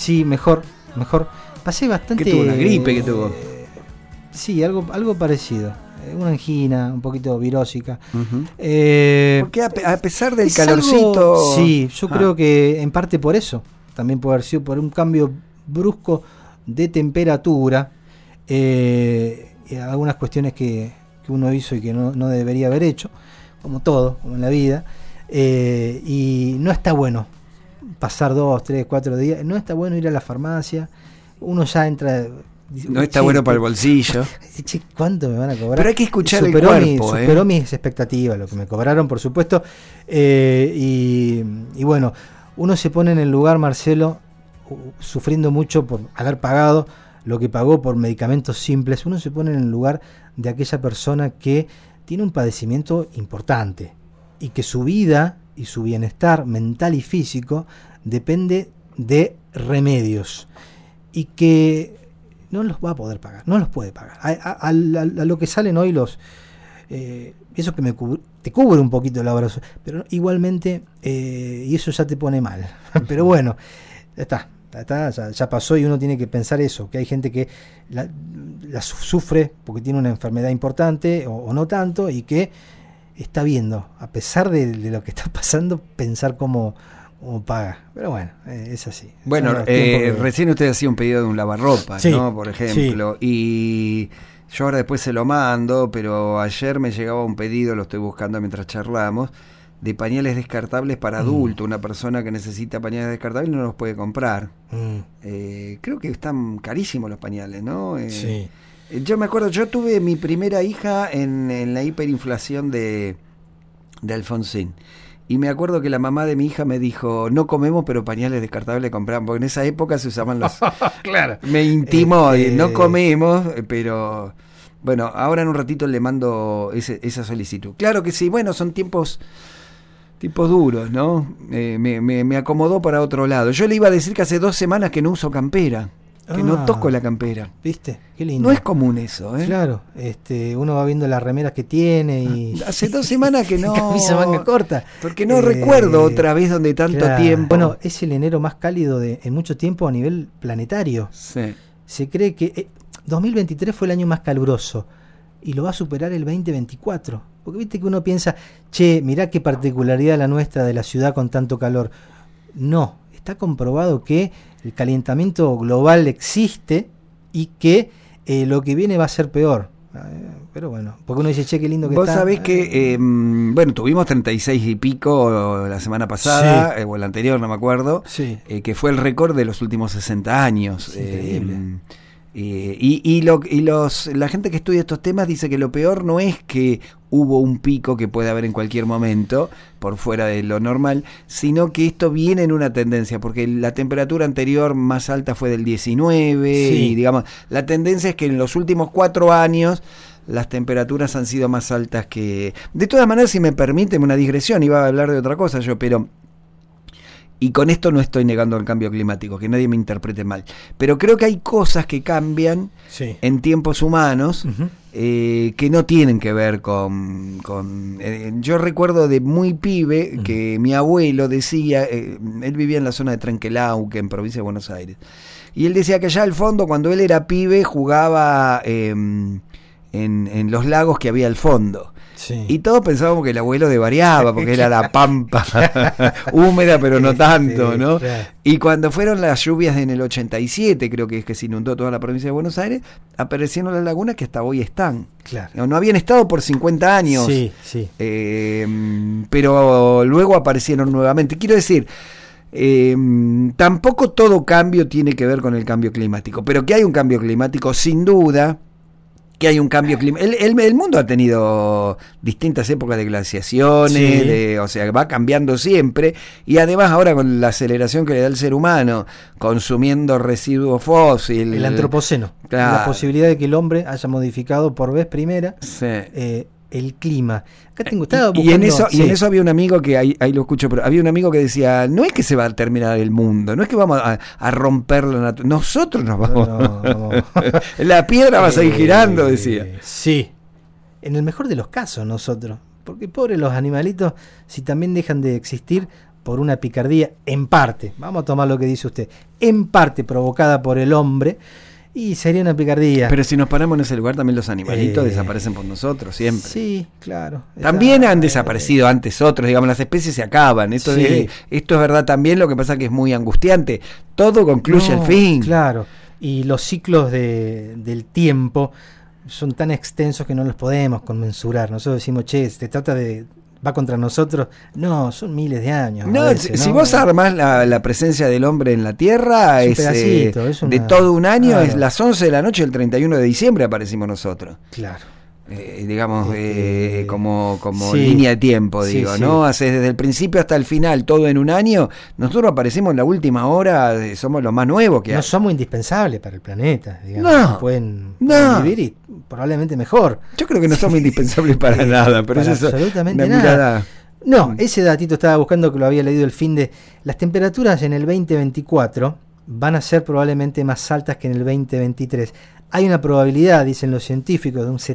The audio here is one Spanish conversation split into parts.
Sí, mejor. Pasé bastante... ¿Qué tuvo? ¿Una gripe que tuvo? Sí, algo parecido. Una angina, un poquito virósica. Uh-huh. Porque a pesar del calorcito... Sí, yo creo que en parte por eso. También puede haber sido por un cambio brusco de temperatura. Algunas cuestiones que uno hizo y que no debería haber hecho, como todo, como en la vida. Y no está bueno pasar 2, 3, 4 días. No está bueno ir a la farmacia. Uno ya entra... No está bueno para el bolsillo. Che, ¿cuánto me van a cobrar? Pero hay que escuchar el cuerpo. Superó mis expectativas, lo que me cobraron, por supuesto. Y bueno, uno se pone en el lugar, Marcelo, sufriendo mucho por haber pagado lo que pagó por medicamentos simples. Uno se pone en el lugar de aquella persona que tiene un padecimiento importante y que su vida y su bienestar mental y físico depende de remedios y que no los va a poder pagar, no los puede pagar. A lo que salen hoy eso que te cubre un poquito el abrazo, pero igualmente, y eso ya te pone mal. Pero bueno, ya pasó y uno tiene que pensar eso, que hay gente que la sufre porque tiene una enfermedad importante o no tanto, y que está viendo, a pesar de lo que está pasando, pensar cómo paga. Pero bueno, es así. Bueno, recién usted hacía un pedido de un lavarropa, sí, ¿no? Por ejemplo, sí. Y yo ahora después se lo mando, pero ayer me llegaba un pedido, lo estoy buscando mientras charlamos, de pañales descartables para adulto. Una persona que necesita pañales descartables no los puede comprar. Creo que están carísimos los pañales, ¿no? Sí. Yo me acuerdo, yo tuve mi primera hija en la hiperinflación de Alfonsín. Y me acuerdo que la mamá de mi hija me dijo, no comemos, pero pañales descartables compramos, porque en esa época se usaban los... Claro. Me intimó, no comemos, pero... Bueno, ahora en un ratito le mando esa solicitud. Claro que sí, bueno, son tiempos duros, ¿no? Me acomodó para otro lado. Yo le iba a decir que hace 2 semanas que no uso campera, que no toco la campera. ¿Viste? Qué lindo. No es común eso, ¿eh? Claro, uno va viendo las remeras que tiene y... Hace 2 semanas que no... Camisa manga corta. Porque no recuerdo otra vez donde tanto tiempo... Bueno, es el enero más cálido en mucho tiempo a nivel planetario. Sí. Se cree que 2023 fue el año más caluroso y lo va a superar el 2024. Porque viste que uno piensa, mirá qué particularidad la nuestra de la ciudad con tanto calor. No, está comprobado que el calentamiento global existe y que lo que viene va a ser peor. Pero bueno, porque uno dice, qué lindo que vos está. Vos sabés que, tuvimos 36 y pico la semana pasada, sí. O la anterior, no me acuerdo, sí. Que fue el récord de los últimos 60 años. Es increíble. La gente que estudia estos temas dice que lo peor no es que hubo un pico que puede haber en cualquier momento por fuera de lo normal, sino que esto viene en una tendencia, porque la temperatura anterior más alta fue del 19, sí. Y digamos, la tendencia es que en los últimos 4 años las temperaturas han sido más altas que... De todas maneras, si me permiten una digresión, iba a hablar de otra cosa yo, pero... Y con esto no estoy negando el cambio climático, que nadie me interprete mal. Pero creo que hay cosas que cambian, sí. En tiempos humanos, uh-huh. Que no tienen que ver con yo recuerdo de muy pibe, uh-huh. Que mi abuelo decía, él vivía en la zona de Trenquelauquen, en provincia de Buenos Aires. Y él decía que allá al fondo, cuando él era pibe, jugaba en los lagos que había al fondo. Sí. Y todos pensábamos que el abuelo devariaba porque era la pampa húmeda, pero no tanto, ¿no? Claro. Y cuando fueron las lluvias en el 87, creo que es que se inundó toda la provincia de Buenos Aires, aparecieron las lagunas que hasta hoy están. Claro. No habían estado por 50 años, sí, sí. Pero luego aparecieron nuevamente. Quiero decir, tampoco todo cambio tiene que ver con el cambio climático, pero que hay un cambio climático sin duda. Que hay un cambio climático. El mundo ha tenido distintas épocas de glaciaciones, sí. O sea, va cambiando siempre, y además ahora con la aceleración que le da el ser humano, consumiendo residuos fósiles. El antropoceno, claro. La posibilidad de que el hombre haya modificado por vez primera, sí. El clima. Acá estaba buscando, y en eso había un amigo que ahí lo escucho, pero había un amigo que decía, no es que se va a terminar el mundo, no es que vamos a romper la naturaleza, nosotros nos vamos. No. La piedra va a seguir girando, decía. Sí, en el mejor de los casos nosotros, porque pobres los animalitos, si también dejan de existir, por una picardía, en parte, vamos a tomar lo que dice usted, en parte provocada por el hombre, y sería una picardía. Pero si nos paramos en ese lugar, también los animalitos desaparecen por nosotros, siempre. Sí, claro. También han desaparecido antes otros, digamos, las especies se acaban. Esto es verdad también, lo que pasa que es muy angustiante. Todo concluye al fin. Claro, y los ciclos del tiempo son tan extensos que no los podemos conmensurar. Nosotros decimos, se trata de... va contra nosotros. No, son miles de años. No, veces, si vos armás la presencia del hombre en la Tierra, es de todo un año, claro. Es las 11 de la noche del 31 de diciembre aparecimos nosotros. Claro. Digamos, como línea de tiempo, digo, ¿no? Haces desde el principio hasta el final, todo en un año. Nosotros aparecemos en la última hora, somos los más nuevos que hay. No somos indispensables para el planeta, digamos. Pueden vivir y probablemente mejor. Yo creo que no somos indispensables para nada, pero para eso absolutamente nada. No, ese datito estaba buscando, que lo había leído el fin de... Las temperaturas en el 2024 van a ser probablemente más altas que en el 2023. Hay una probabilidad, dicen los científicos, de un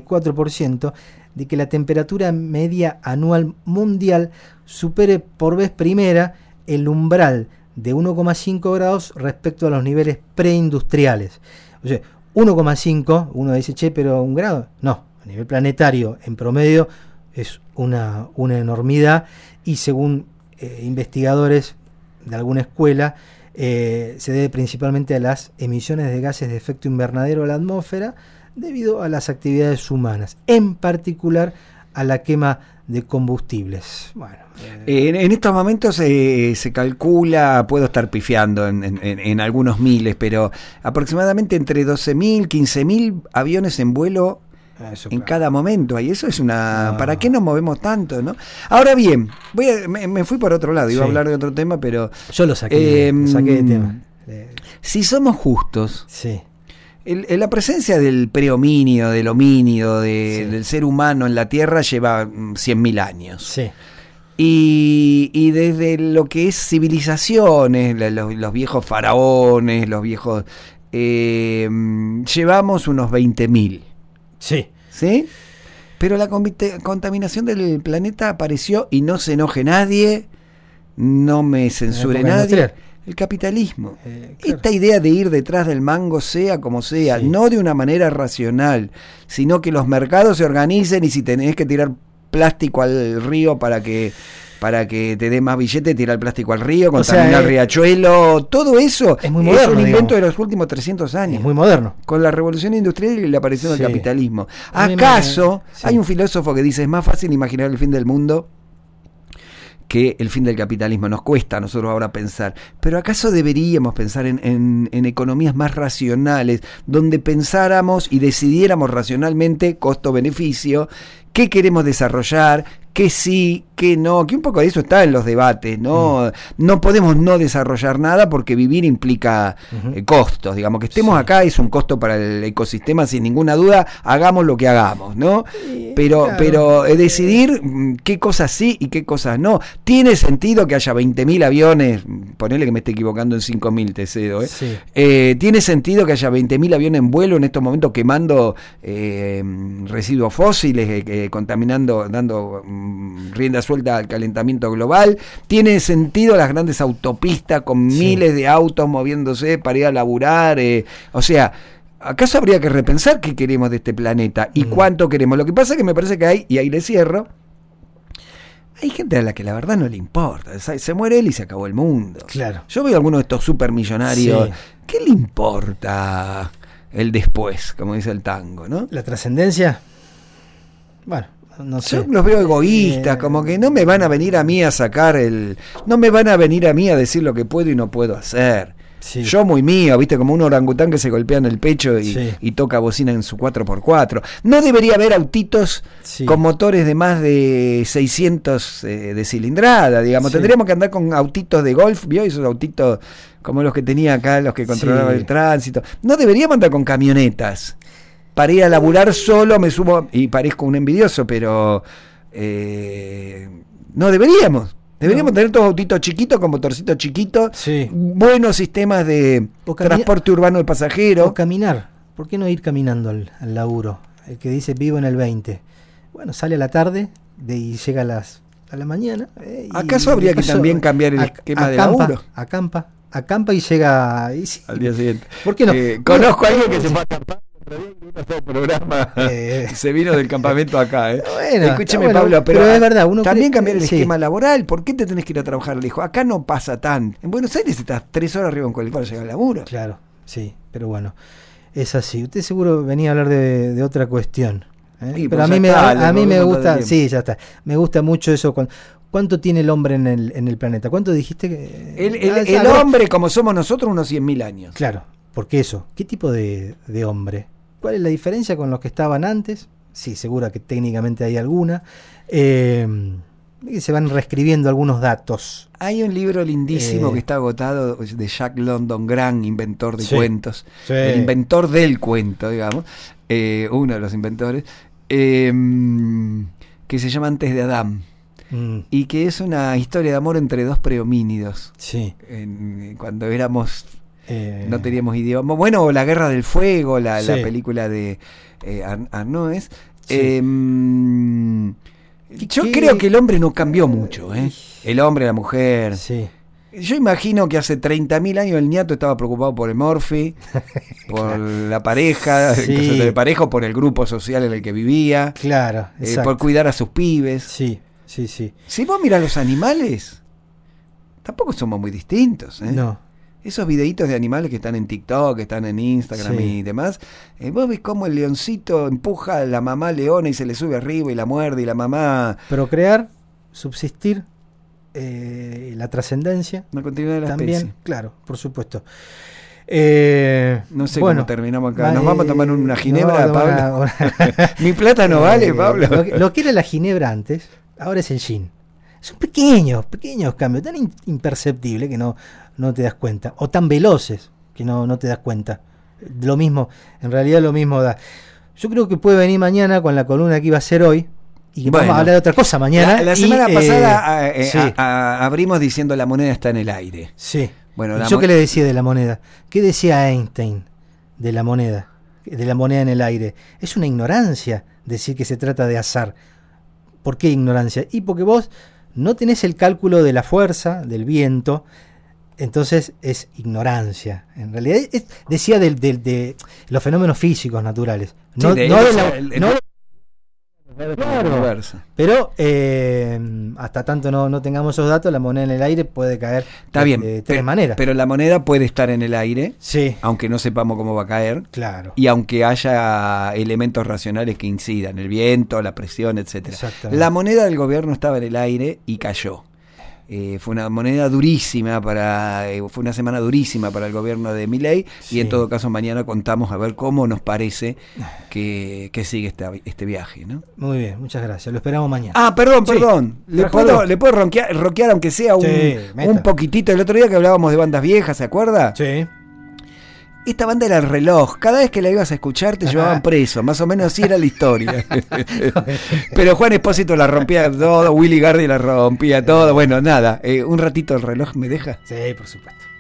74% de que la temperatura media anual mundial supere por vez primera el umbral de 1,5 grados respecto a los niveles preindustriales. O sea, 1,5, uno dice, pero ¿1 grado? No, a nivel planetario, en promedio, es una enormidad, y según investigadores de alguna escuela, se debe principalmente a las emisiones de gases de efecto invernadero a la atmósfera debido a las actividades humanas, en particular a la quema de combustibles. Bueno, en estos momentos se calcula, puedo estar pifiando en algunos miles, pero aproximadamente entre 12.000, 15.000 aviones en vuelo en cada momento. Y eso es una... ¿Para qué nos movemos tanto, no? Ahora bien, me fui por otro lado, iba a hablar de otro tema, pero... Yo lo saqué de tema. Si somos justos, la presencia del prehomínido, del homínido, del ser humano en la Tierra lleva 100.000 años. Sí. Y desde lo que es civilizaciones, los viejos faraones, los viejos... llevamos unos 20.000. Sí. Pero la contaminación del planeta apareció, y no se enoje nadie, no me censure nadie. Industrial. El capitalismo. Claro. Esta idea de ir detrás del mango, sea como sea, no de una manera racional, sino que los mercados se organicen, y si tenés que tirar plástico al río para que te dé más billete, tirar el plástico al río, contaminar el riachuelo, todo eso es muy moderno, un invento de los últimos 300 años. Es muy moderno. Con la revolución industrial y la aparición del capitalismo. ¿Acaso hay un filósofo que dice, es más fácil imaginar el fin del mundo que el fin del capitalismo? Nos cuesta a nosotros ahora pensar, pero ¿acaso deberíamos pensar en economías más racionales, donde pensáramos y decidiéramos racionalmente costo-beneficio, qué queremos desarrollar, qué sí, qué no, que un poco de eso está en los debates, ¿no? No podemos no desarrollar nada, porque vivir implica costos, digamos, que estemos acá es un costo para el ecosistema, sin ninguna duda, hagamos lo que hagamos, ¿no? Pero decidir qué cosas sí y qué cosas no. Tiene sentido que haya 20.000 aviones, ponele que me esté equivocando en 5.000, te cedo, tiene sentido que haya 20.000 aviones en vuelo en estos momentos quemando residuos fósiles, contaminando, dando rienda suelta al calentamiento global. Tiene sentido las grandes autopistas con miles de autos moviéndose para ir a laburar, o sea, ¿acaso habría que repensar qué queremos de este planeta y cuánto queremos? Lo que pasa es que me parece que hay, y ahí le cierro, hay gente a la que la verdad no le importa. Se muere él y se acabó el mundo. Claro. Yo veo a algunos de estos supermillonarios, ¿qué le importa el después, como dice el tango, ¿no? ¿La trascendencia? Bueno, no sé. Yo los veo egoístas, como que no me van a venir a mí a no me van a venir a mí a decir lo que puedo y no puedo hacer. Yo muy mío, viste, como un orangután que se golpea en el pecho y toca bocina en su 4x4. No debería haber autitos con motores de más de 600 de cilindrada, digamos. Tendríamos que andar con autitos de golf, ¿vio? Esos autitos como los que tenía acá, los que controlaban el tránsito. No deberíamos andar con camionetas. Para ir a laburar solo me subo, y parezco un envidioso, pero no deberíamos. Deberíamos tener todos autitos chiquitos, con motorcitos chiquitos, buenos sistemas de transporte urbano de pasajeros. O caminar. ¿Por qué no ir caminando al laburo? El que dice vivo en el 20. Bueno, sale a la tarde y llega a las a la mañana. ¿Acaso habría que también cambiar el esquema de laburo? Acampa y llega sí, al día siguiente. ¿Por qué no? Conozco a alguien que se fue a acampar el programa se vino del campamento acá. Bueno, escúcheme, bueno, Pablo, pero es verdad, uno también cree, cambiar el esquema laboral. ¿Por qué te tenés que ir a trabajar lejos? Acá no pasa tan. En Buenos Aires estás 3 horas arriba en cualquier para llegar al laburo. Claro, sí, pero bueno, es así. Usted seguro venía a hablar de otra cuestión. Sí, pero pues a mí me gusta, sí, ya está. Me gusta mucho eso. ¿Cuánto tiene el hombre en el planeta? ¿Cuánto dijiste que? El hombre, como somos nosotros, unos 100.000 años. Claro, porque eso. ¿Qué tipo de hombre? ¿Cuál es la diferencia con los que estaban antes? Sí, seguro que técnicamente hay alguna. Se van reescribiendo algunos datos. Hay un libro lindísimo que está agotado de Jack London, gran inventor de cuentos. Sí. El inventor del cuento, digamos. Uno de los inventores. Que se llama Antes de Adán. Y que es una historia de amor entre dos prehomínidos. Sí. Cuando éramos... no teníamos idioma. Bueno, La Guerra del Fuego, la película de Arnaud. Sí. Yo creo que el hombre no cambió mucho, el hombre, la mujer. Sí. Yo imagino que hace 30.000 años el ñato estaba preocupado por el morfi, por la pareja, el caso de pareja, o por el grupo social en el que vivía. Claro, por cuidar a sus pibes. Sí. Si vos mirás los animales, tampoco somos muy distintos. No. Esos videitos de animales que están en TikTok, que están en Instagram y demás, vos ves cómo el leoncito empuja a la mamá leona y se le sube arriba y la muerde y la mamá... Procrear, subsistir, la trascendencia. La continuidad de la también, especie. Claro, por supuesto. No sé cómo terminamos acá. ¿Nos vamos a tomar una ginebra, Pablo? Mi plata no vale, Pablo. Lo que era la ginebra antes, ahora es el gin. Son pequeños cambios, tan imperceptibles que no te das cuenta, o tan veloces que no te das cuenta. Lo mismo, en realidad lo mismo da. Yo creo que puede venir mañana con la columna que iba a hacer hoy, y que vamos a hablar de otra cosa mañana. La semana pasada abrimos diciendo la moneda está en el aire. Sí. Bueno, ¿Yo qué le decía de la moneda? ¿Qué decía Einstein de la moneda en el aire? Es una ignorancia decir que se trata de azar. ¿Por qué ignorancia? Y porque vos no tenés el cálculo de la fuerza, del viento, entonces es ignorancia. En realidad decía de los fenómenos físicos naturales. Claro, pero hasta tanto no tengamos esos datos, la moneda en el aire puede caer de tres maneras. Pero la moneda puede estar en el aire, sí, aunque no sepamos cómo va a caer, claro, y aunque haya elementos racionales que incidan, el viento, la presión, etcétera. La moneda del gobierno estaba en el aire y cayó. Fue una moneda durísima fue una semana durísima para el gobierno de Milei, sí. Y en todo caso mañana contamos a ver cómo nos parece que sigue este viaje, ¿no? Muy bien, muchas gracias, lo esperamos mañana. Perdón. ¿Le puedo rockear aunque sea un poquitito? El otro día que hablábamos de bandas viejas, ¿se acuerda? Sí. Esta banda era El Reloj. Cada vez que la ibas a escuchar te llevaban preso. Más o menos así era la historia. Pero Juan Espósito la rompía todo, Willy Gardi la rompía todo. Bueno, nada. Un ratito El Reloj, ¿me deja? Sí, por supuesto.